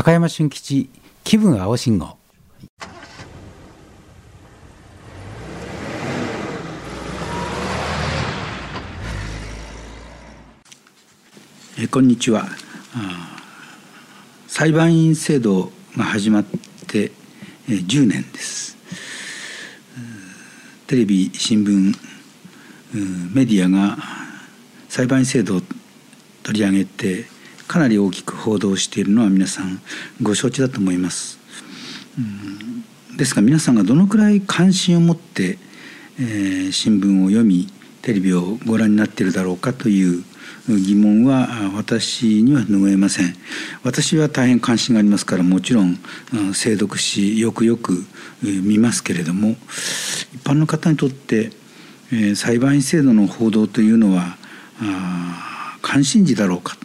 高山俊吉気分青信号。 こんにちは。裁判員制度が始まって10年です。テレビ、新聞、メディアが裁判員制度を取り上げてかなり大きく報道しているのは皆さんご承知だと思います。ですが皆さんがどのくらい関心を持って、新聞を読みテレビをご覧になっているだろうかという疑問は私には拭えません。私は大変関心がありますからもちろん精読しよくよく見ますけれども、一般の方にとって裁判員制度の報道というのは関心事だろうか。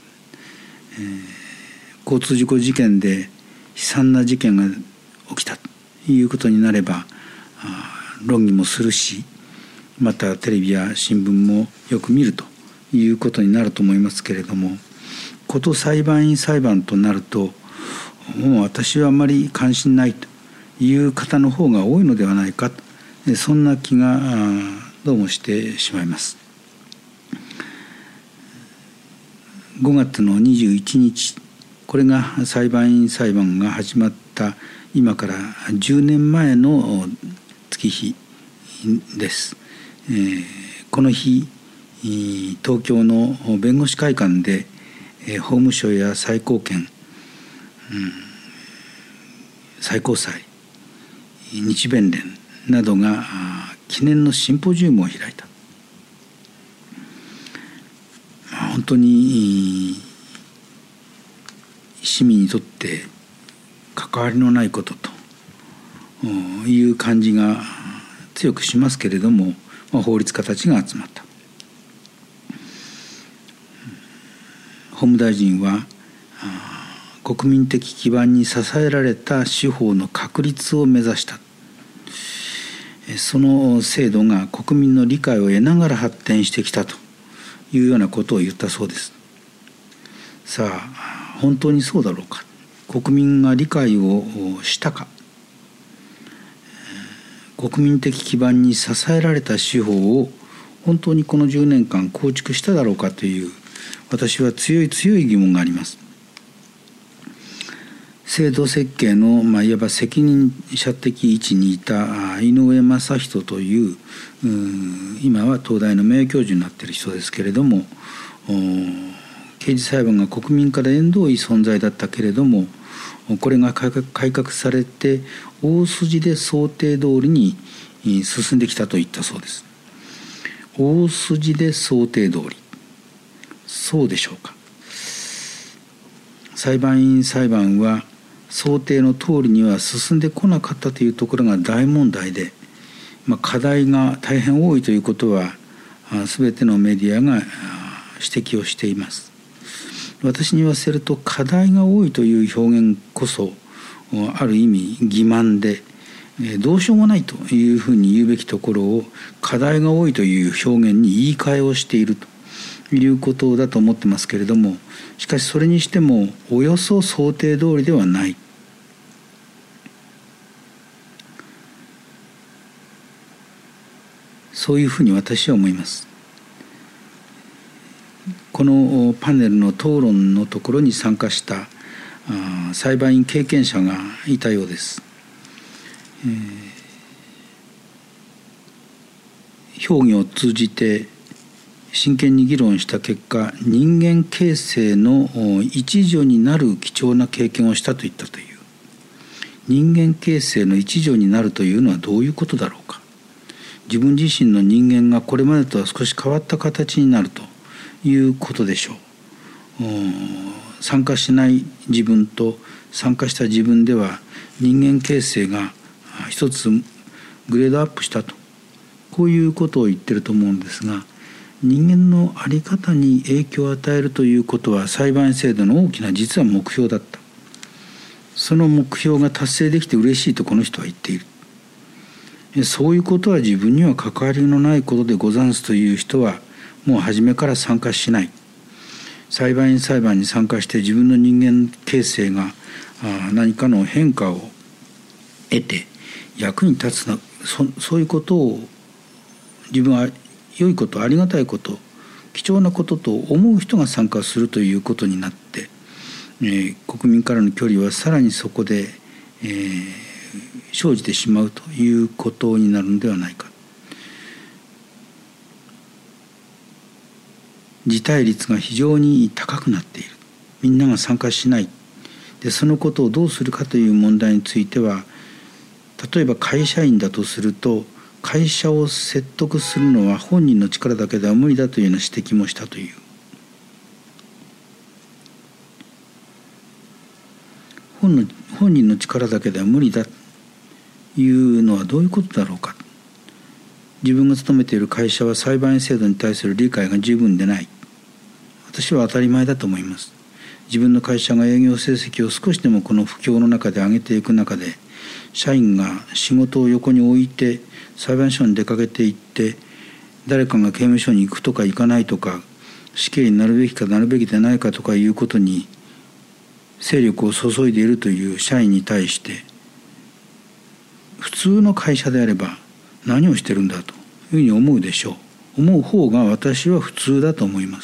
交通事故事件で悲惨な事件が起きたということになれば論議もするし、またテレビや新聞もよく見るということになると思いますけれども、こと裁判員裁判となるともう私はあまり関心ないという方の方が多いのではないかと、そんな気がどうもしてしまいます。5月の21日、これが裁判員裁判が始まった今から10年前の月日です。この日、東京の弁護士会館で法務省や最高検、最高裁、日弁連などが記念のシンポジウムを開いた。本当に市民にとって関わりのないことという感じが強くしますけれども、法律家たちが集まった。法務大臣は国民的基盤に支えられた司法の確立を目指した。その制度が国民の理解を得ながら発展してきたというようなことを言ったそうです。さあ本当にそうだろうか。国民が理解をしたか。国民的基盤に支えられた司法を本当にこの10年間構築しただろうかという私は強い疑問があります。制度設計の、いわば責任者的位置にいた井上正人という今は東大の名誉教授になっている人ですけれども、刑事裁判が国民から縁遠い存在だったけれども、これが改革されて大筋で想定通りに進んできたと言ったそうです。大筋で想定通り、そうでしょうか。裁判員裁判は想定の通りには進んでこなかったというところが大問題で、課題が大変多いということは全てのメディアが指摘をしています。私に言わせると課題が多いという表現こそある意味欺瞞で、どうしようもないというふうに言うべきところを課題が多いという表現に言い換えをしているということだと思ってますけれども、しかしそれにしてもおよそ想定通りではない。そういうふうに私は思います。このパネルの討論のところに参加した裁判員経験者がいたようです。評議を通じて真剣に議論した結果、人間形成の一助になる貴重な経験をしたと言ったという。人間形成の一助になるというのはどういうことだろうか。自分自身の人間がこれまでとは少し変わった形になるということでしょう。参加しない自分と参加した自分では人間形成が一つグレードアップしたと、こういうことを言ってると思うんですが、人間の在り方に影響を与えるということは裁判員制度の大きな実は目標だった。その目標が達成できて嬉しいとこの人は言っている。そういうことは自分には関わりのないことでござんすという人はもう初めから参加しない。裁判員裁判に参加して自分の人間形成が何かの変化を得て役に立つそういうことを自分は良いこと、ありがたいこと、貴重なことと思う人が参加するということになって、国民からの距離はさらにそこで、生じてしまうということになるのではないか。辞退率が非常に高くなっている。みんなが参加しない。でそのことをどうするかという問題については、例えば会社員だとすると、会社を説得するのは本人の力だけでは無理だというような指摘もしたという。本人の力だけでは無理だというのはどういうことだろうか。自分が勤めている会社は裁判員制度に対する理解が十分でない。私は当たり前だと思います。自分の会社が営業成績を少しでもこの不況の中で上げていく中で、社員が仕事を横に置いて裁判所に出かけていって、誰かが刑務所に行くとか行かないとか、死刑になるべきかなるべきでないかとかいうことに精力を注いでいるという社員に対して、普通の会社であれば何をしてるんだというふうに思うでしょう。思う方が私は普通だと思います。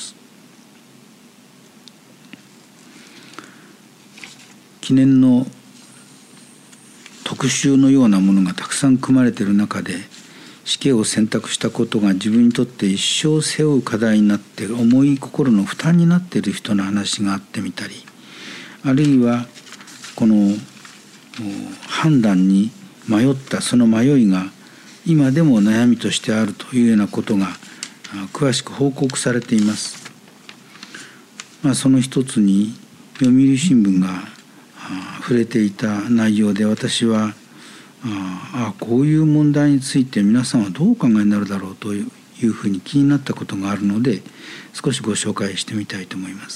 記念の特集のようなものがたくさん組まれている中で、死刑を選択したことが自分にとって一生背負う課題になって重い心の負担になっている人の話があってみたり、あるいはこの判断に迷ったその迷いが今でも悩みとしてあるというようなことが詳しく報告されています。その一つに読売新聞が触れていた内容で、私はこういう問題について皆さんはどうお考えになるだろうというふうに気になったことがあるので、少しご紹介してみたいと思います。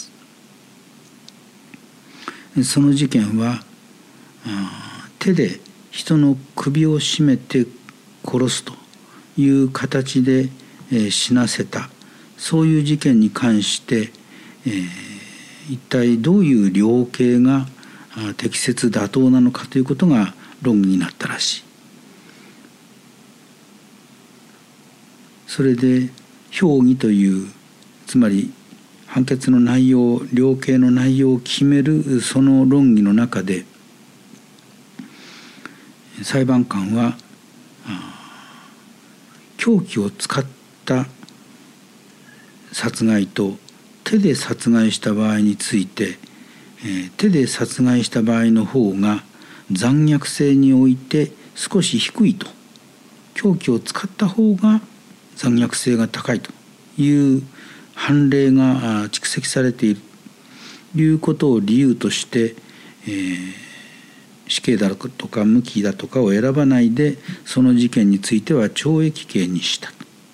その事件は手で人の首を絞めて殺すという形で死なせた、そういう事件に関して、一体どういう量刑が適切妥当なのかということが論議になったらしい。それで評議という、つまり判決の内容、量刑の内容を決めるその論議の中で、裁判官は凶器を使った殺害と手で殺害した場合について、手で殺害した場合の方が残虐性において少し低いと、凶器を使った方が残虐性が高いという判例が蓄積されているということを理由として、死刑だとか無期だとかを選ばないで、その事件については懲役刑にした。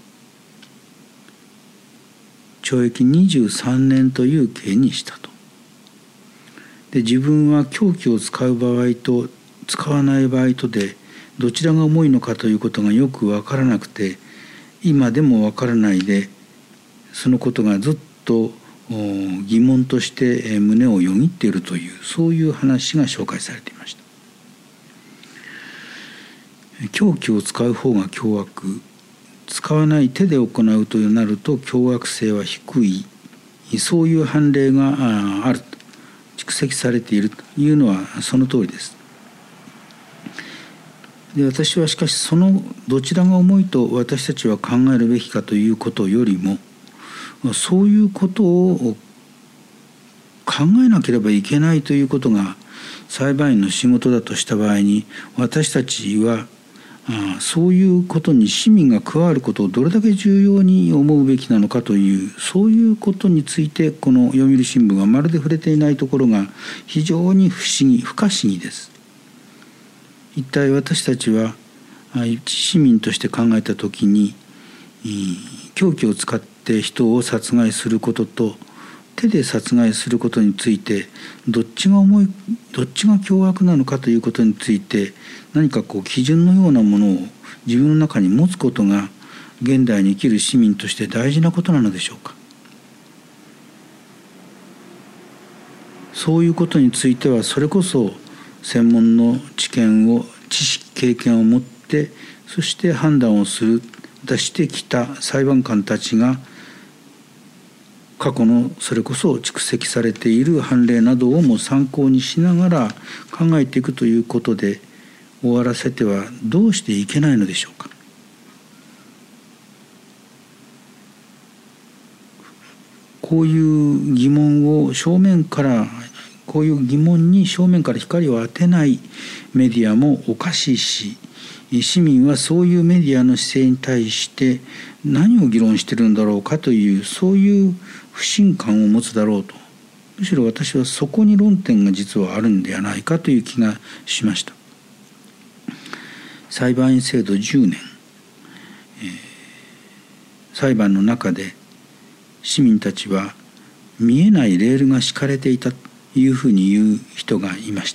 懲役23年という刑にしたと。で、自分は凶器を使う場合と使わない場合とでどちらが重いのかということがよく分からなくて、今でも分からないで、そのことがずっと疑問として胸をよぎっているという、そういう話が紹介されていました。凶器を使う方が凶悪、使わない手で行うとなると凶悪性は低い、そういう判例があると、蓄積されているというのはその通りです。で、私はしかしそのどちらが重いと私たちは考えるべきかということよりも、そういうことを考えなければいけないということが裁判員の仕事だとした場合に、私たちはそういうことに市民が加わることをどれだけ重要に思うべきなのかという、そういうことについてこの読売新聞がまるで触れていないところが非常に不可思議です。一体私たちは一市民として考えたときに、凶器を使って人を殺害することと手で殺害することについてどっちが重い、どっちが凶悪なのかということについて、何か基準のようなものを自分の中に持つことが現代に生きる市民として大事なことなのでしょうか。 そういうことについてはそれこそ専門の知識経験を持ってそして判断を出してきた裁判官たちが過去のそれこそ蓄積されている判例などをも参考にしながら考えていくということで終わらせてはどうしていけないのでしょうか。こういう疑問に正面から光を当てないメディアもおかしいし、市民はそういうメディアの姿勢に対して何を議論してるんだろうかというそういう不信感を持つだろうと、むしろ私はそこに論点が実はあるんではないかという気がしました。裁判員制度10年、裁判の中で市民たちは見えないレールが敷かれていたというふうに言う人がいました。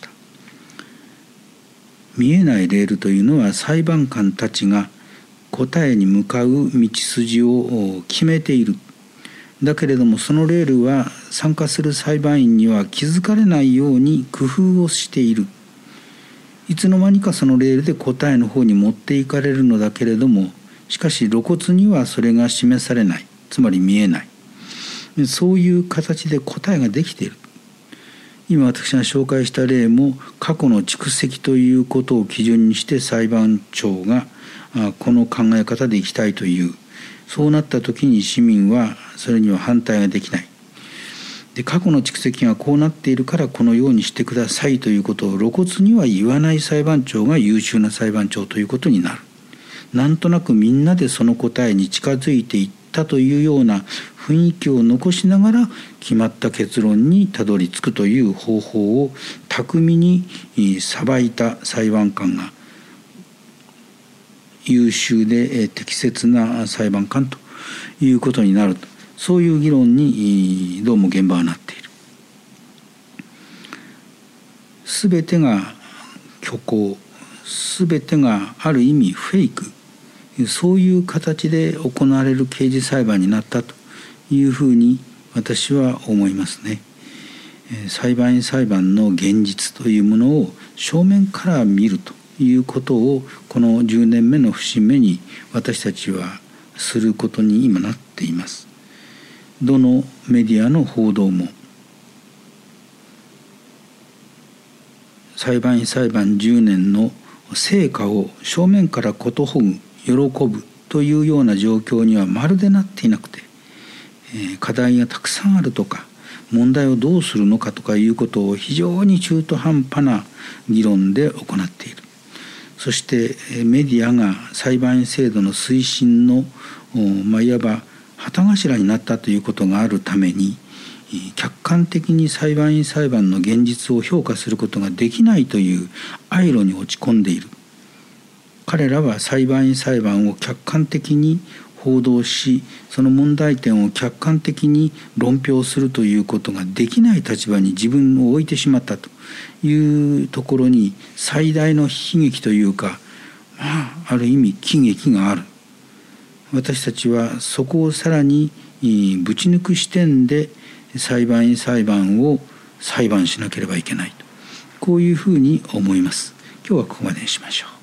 見えないレールというのは裁判官たちが答えに向かう道筋を決めている。だけれどもそのレールは参加する裁判員には気づかれないように工夫をしている。いつの間にかそのレールで答えの方に持っていかれるのだけれども、しかし露骨にはそれが示されない、つまり見えない。そういう形で答えができている。今私が紹介した例も過去の蓄積ということを基準にして裁判長がこの考え方でいきたいという、そうなった時に市民はそれには反対ができない。で、過去の蓄積がこうなっているからこのようにしてくださいということを露骨には言わない裁判長が優秀な裁判長ということになる。なんとなくみんなでその答えに近づいていったというような雰囲気を残しながら決まった結論にたどり着くという方法を巧みにさばいた裁判官が優秀で適切な裁判官ということになると、そういう議論にどうも現場はなっている。すべてが虚構、すべてがある意味フェイク、そういう形で行われる刑事裁判になったというふうに私は思いますね。裁判員裁判の現実というものを正面から見るということをこの10年目の節目に私たちはすることに今なっています。どのメディアの報道も裁判員裁判10年の成果を正面からことほぐ、喜ぶというような状況にはまるでなっていなくて、課題がたくさんあるとか問題をどうするのかとかいうことを非常に中途半端な議論で行っている。そしてメディアが裁判員制度の推進のいわば旗頭になったということがあるために、客観的に裁判員裁判の現実を評価することができないという哀慮に落ち込んでいる。彼らは裁判員裁判を客観的に報道し、その問題点を客観的に論評するということができない立場に自分を置いてしまったというところに最大の悲劇というか、ある意味喜劇がある。私たちはそこをさらにぶち抜く視点で裁判員裁判を裁判しなければいけないと、こういうふうに思います。今日はここまでにしましょう。